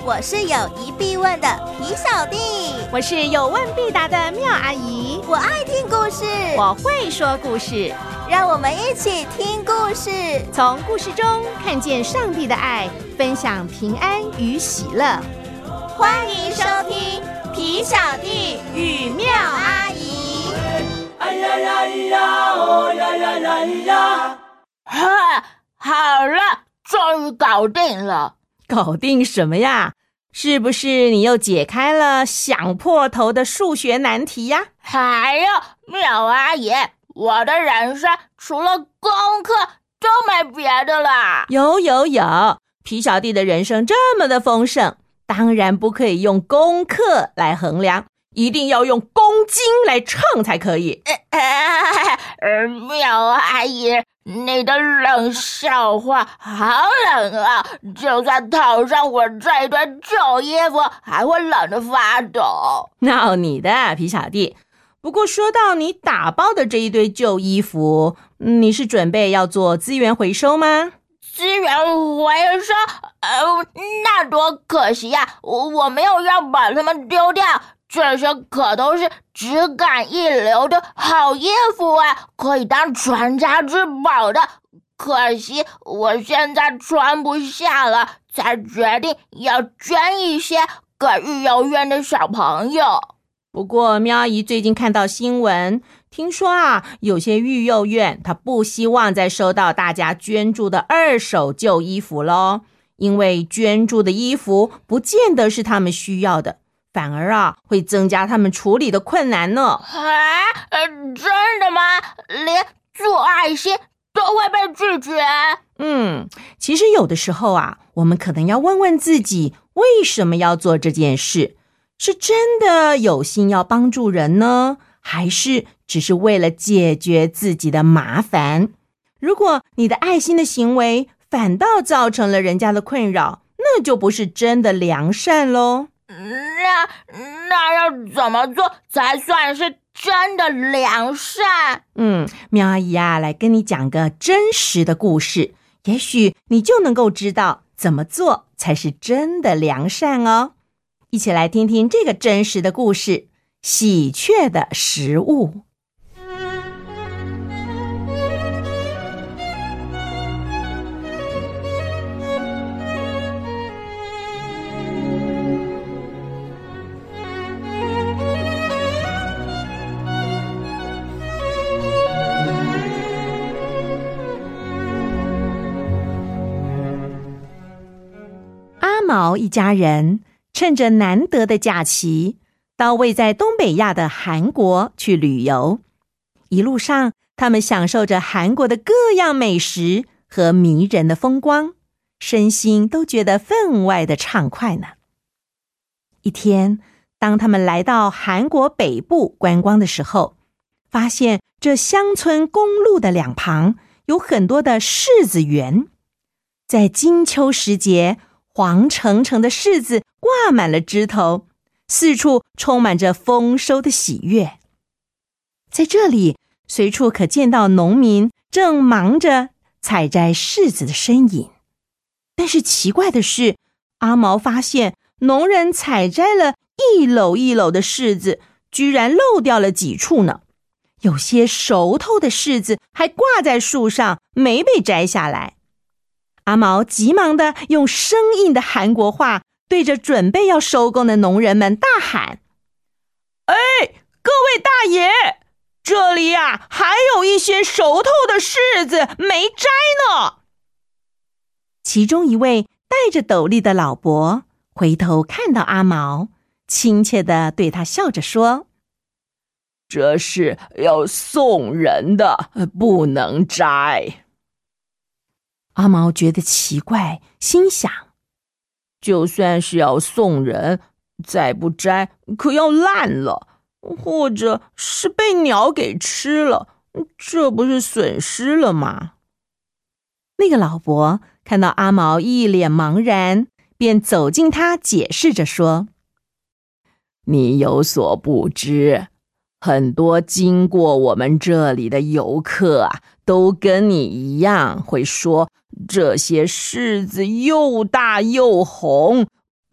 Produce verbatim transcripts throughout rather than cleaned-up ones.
我是有疑必问的皮小弟， 我是有问必答的妙阿姨， 我爱听故事， 我会说故事， 让我们一起听故事， 从故事中看见上帝的爱，分享平安与喜乐。 欢迎收听皮小弟与妙阿姨。 哎呀呀呀，哦呀呀呀呀！ 哈，好了，终于搞定了。 搞定什么呀？是不是你又解开了想破头的数学难题呀？ 还有，妙阿姨，我的人生除了功课都没别的啦。 有有有，皮小弟的人生这么的丰盛，当然不可以用功课来衡量，一定要用公斤来称才可以。 呃，妙阿姨，你的冷笑话好冷啊！就算套上我这一堆旧衣服，还会冷得发抖。 闹你的，皮小弟。不过说到你打包的这一堆旧衣服，你是准备要做资源回收吗？ 资源回收？呃，那多可惜呀、啊！我我没有要把它们丢掉。这些可都是质感一流的好衣服啊，可以当传家之宝的。可惜我现在穿不下了，才决定要捐一些给育幼院的小朋友。 不过喵阿姨最近看到新闻，听说啊，有些育幼院她不希望再收到大家捐助的二手旧衣服咯，因为捐助的衣服不见得是他们需要的，反而啊，会增加他们处理的困难呢。 啊，呃，真的吗？连做爱心都会被拒绝？ 嗯，其实有的时候啊，我们可能要问问自己，为什么要做这件事？是真的有心要帮助人呢，还是只是为了解决自己的麻烦？如果你的爱心的行为反倒造成了人家的困扰，那就不是真的良善咯。 那那要怎么做才算是真的良善？ 嗯，喵阿姨啊，来跟你讲个真实的故事，也许你就能够知道怎么做才是真的良善哦。一起来听听这个真实的故事，喜鹊的食物。阿毛一家人趁着难得的假期，到位在东北亚的韩国去旅游。一路上，他们享受着韩国的各样美食和迷人的风光，身心都觉得分外的畅快呢。一天，当他们来到韩国北部观光的时候，发现这乡村公路的两旁有很多的柿子园，在金秋时节，黄澄澄的柿子挂满了枝头，四处充满着丰收的喜悦。在这里，随处可见到农民正忙着采摘柿子的身影。但是奇怪的是，阿毛发现农人采摘了一篓一篓的柿子，居然漏掉了几处呢。有些熟透的柿子还挂在树上，没被摘下来。阿毛急忙地用生硬的韩国话对着准备要收工的农人们大喊：哎，各位大爷，这里呀，还有一些熟透的柿子没摘呢。其中一位戴着斗笠的老伯回头看到阿毛，亲切地对他笑着说： 这是要送人的，不能摘。 阿毛觉得奇怪，心想， 就算是要送人，再不摘可要烂了，或者是被鸟给吃了，这不是损失了吗？ 那个老伯看到阿毛一脸茫然，便走近他解释着说： 你有所不知，很多经过我们这里的游客啊，都跟你一样会说这些柿子又大又红，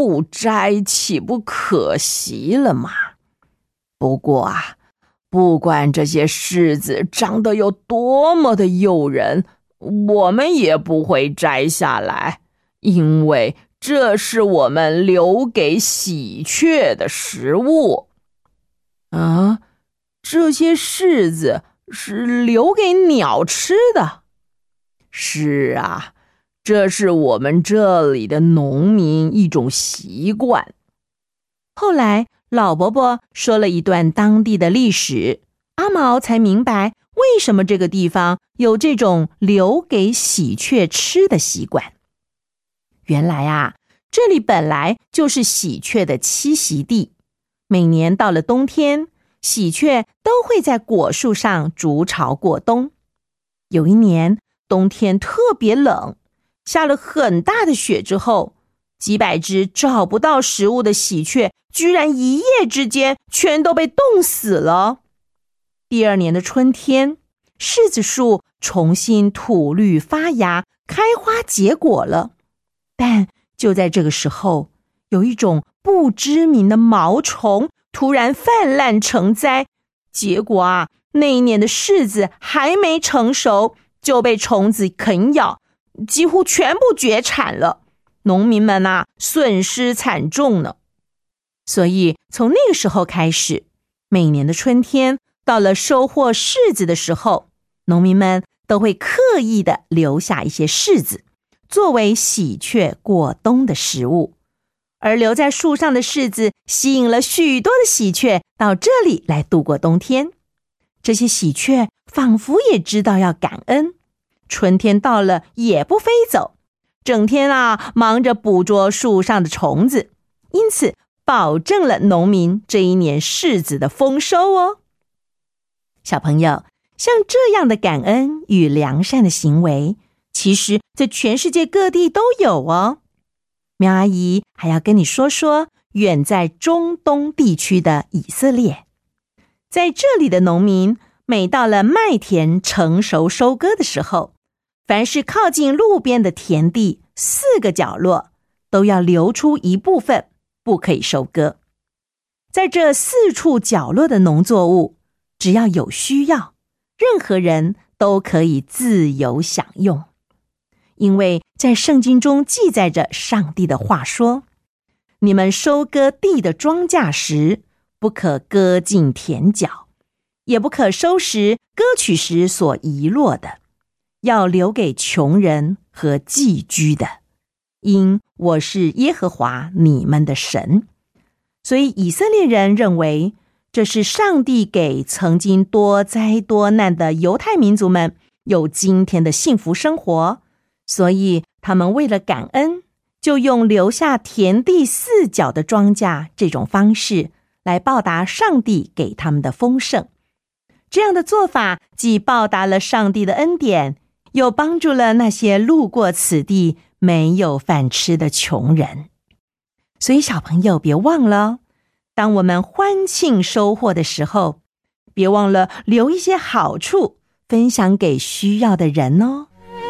不摘岂不可惜了吗？不过啊，不管这些柿子长得有多么的诱人，我们也不会摘下来，因为这是我们留给喜鹊的食物。啊，这些柿子是留给鸟吃的？是啊，这是我们这里的农民一种习惯。 后来老伯伯说了一段当地的历史，阿毛才明白为什么这个地方有这种留给喜鹊吃的习惯。原来啊，这里本来就是喜鹊的栖息地，每年到了冬天，喜鹊都会在果树上筑巢过冬。有一年冬天特别冷，下了很大的雪之后，几百只找不到食物的喜鹊居然一夜之间全都被冻死了。第二年的春天，柿子树重新吐绿发芽，开花结果了。但就在这个时候，有一种不知名的毛虫突然泛滥成灾，结果啊，那一年的柿子还没成熟就被虫子啃咬，几乎全部绝产了。农民们啊，损失惨重呢。所以从那个时候开始，每年的春天到了收获柿子的时候，农民们都会刻意的留下一些柿子，作为喜鹊过冬的食物。而留在树上的柿子吸引了许多的喜鹊到这里来度过冬天。这些喜鹊仿佛也知道要感恩，春天到了也不飞走，整天啊忙着捕捉树上的虫子，因此保证了农民这一年柿子的丰收哦。小朋友，像这样的感恩与良善的行为，其实在全世界各地都有哦。苗阿姨还要跟你说说远在中东地区的以色列。在这里的农民，每到了麦田成熟收割的时候，凡是靠近路边的田地，四个角落都要留出一部分，不可以收割。在这四处角落的农作物，只要有需要，任何人都可以自由享用。因为在圣经中记载着上帝的话说，你们收割地的庄稼时，不可割尽田角，也不可收拾割取时所遗落的，要留给穷人和寄居的，因我是耶和华你们的神。所以以色列人认为，这是上帝给曾经多灾多难的犹太民族们有今天的幸福生活，所以他们为了感恩，就用留下田地四角的庄稼这种方式来报答上帝给他们的丰盛。这样的做法既报答了上帝的恩典，又帮助了那些路过此地没有饭吃的穷人。所以小朋友别忘了，当我们欢庆收获的时候，别忘了留一些好处分享给需要的人哦。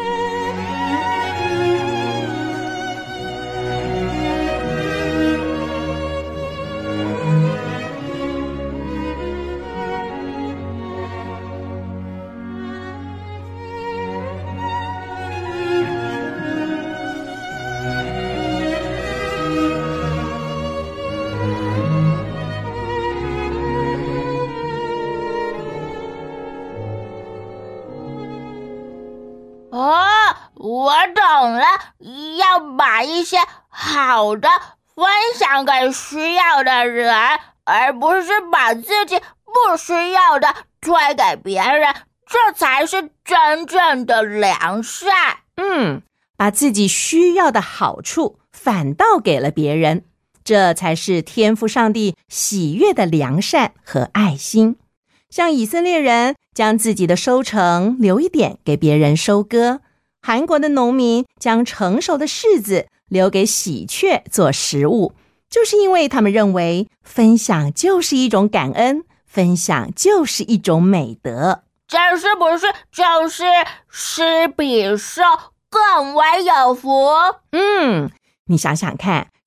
我懂了，要把一些好的分享给需要的人，而不是把自己不需要的推给别人，这才是真正的良善。 嗯，把自己需要的好处反倒给了别人，这才是天父上帝喜悦的良善和爱心。像以色列人将自己的收成留一点给别人收割，韩国的农民将成熟的柿子留给喜鹊做食物，就是因为他们认为分享就是一种感恩，分享就是一种美德。 这是不是就是施比受更为有福？ 嗯，你想想看，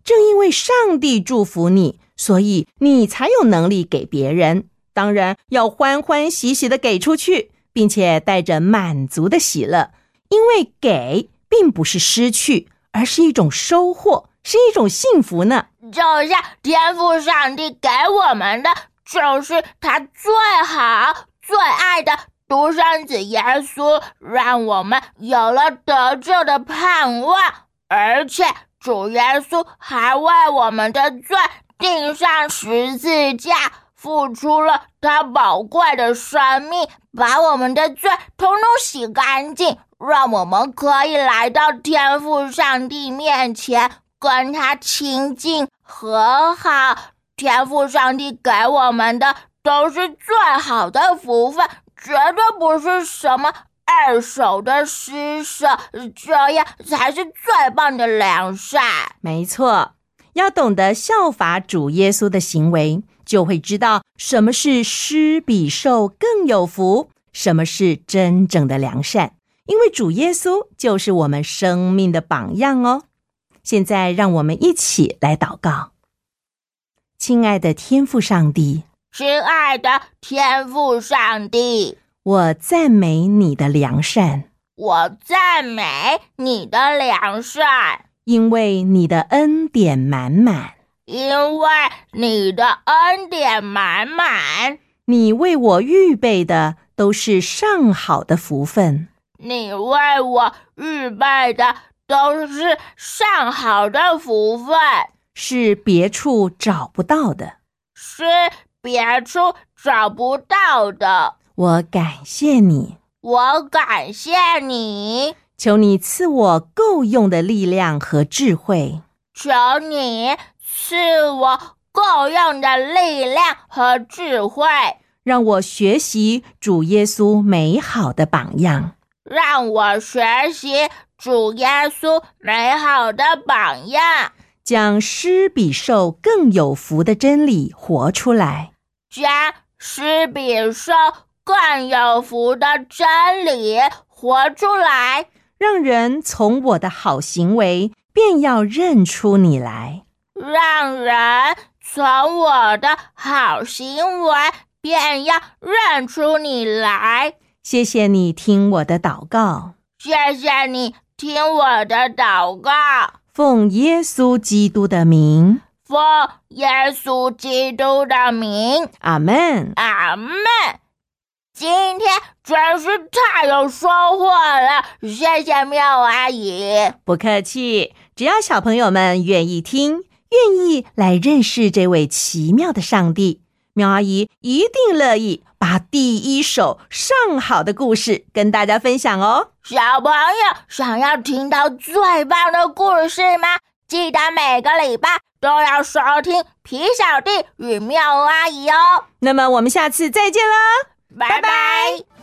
正因为上帝祝福你，所以你才有能力给别人。当然要欢欢喜喜地给出去，并且带着满足的喜乐，因为给并不是失去，而是一种收获，是一种幸福呢。 就像天父上帝给我们的，就是他最好最爱的独生子耶稣，让我们有了得救的盼望，而且主耶稣还为我们的罪钉上十字架，付出了他宝贵的生命，把我们的罪统统洗干净，让我们可以来到天父上帝面前，跟他亲近和好。天父上帝给我们的都是最好的福分，绝对不是什么二手的施舍，这样才是最棒的良善。 没错，要懂得效法主耶稣的行为，就会知道什么是施比受更有福，什么是真正的良善，因为主耶稣就是我们生命的榜样哦。现在让我们一起来祷告。亲爱的天父上帝， 亲爱的天父上帝， 我赞美你的良善， 我赞美你的良善， 因为你的恩典满满， 因为你的恩典满满， 你为我预备的都是上好的福分， 你为我预备的都是上好的福分， 是别处找不到的， 是别处找不到的。 我感谢你， 我感谢你， 求你赐我够用的力量和智慧， 求你赐我够用的力量和智慧， 让我学习主耶稣美好的榜样， 让我学习主耶稣美好的榜样， 将施比受更有福的真理活出来， 将施比受更有福的真理活出来， 让人从我的好行为便要认出你来， 让人从我的好行为便要认出你来。 谢谢你听我的祷告， 谢谢你听我的祷告， 奉耶稣基督的名， 奉耶稣基督的名， 阿们， 阿们。今天真是太有收获了，谢谢妙阿姨。 不客气，只要小朋友们愿意听，愿意来认识这位奇妙的上帝，妙阿姨一定乐意把第一首上好的故事跟大家分享哦。 小朋友想要听到最棒的故事吗？记得每个礼拜都要收听皮小弟与妙阿姨哦。 那么我们下次再见了， 拜拜。